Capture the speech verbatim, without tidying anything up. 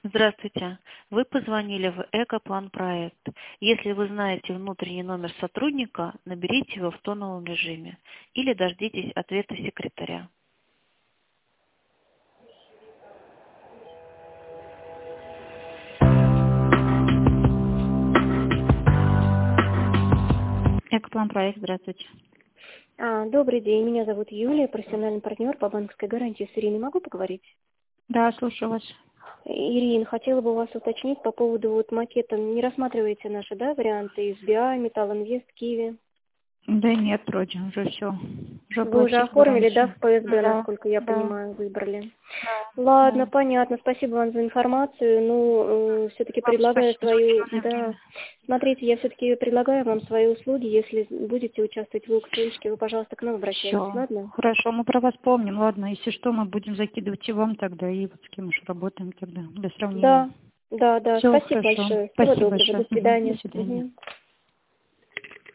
Здравствуйте. Вы позвонили в Экоплан-проект. Если вы знаете внутренний номер сотрудника, наберите его в тоновом режиме или дождитесь ответа секретаря. Экоплан-проект, здравствуйте. А, добрый день, меня зовут Юлия, профессиональный партнер по банковской гарантии с Ириной. Могу поговорить? Да, слушаю вас. Ирина, хотела бы у вас уточнить по поводу вот макета. Не рассматриваете наши, да, варианты эс би ай, Металл Инвест, Киви? Да нет, вроде уже все. Уже Вы уже оплатили оформили, да, раньше. в пэ эс бэ, Да, насколько я да, понимаю, выбрали? да, Ладно, да. понятно. Спасибо вам за информацию. Ну, э, все-таки Вам предлагаю спасибо за свою, уделенное да. время. Смотрите, я все-таки предлагаю вам свои услуги. Если будете участвовать в аукциончике, вы, пожалуйста, к нам обращайтесь, Все. ладно? Хорошо, мы про вас помним. Ладно, если что, мы будем закидывать и вам тогда, и вот с кем уж работаем тогда, для сравнения. Да, да, да. Все Спасибо хорошо. большое. Всего Спасибо доброго. До большое. Мгм. До свидания. свидания. Мгм.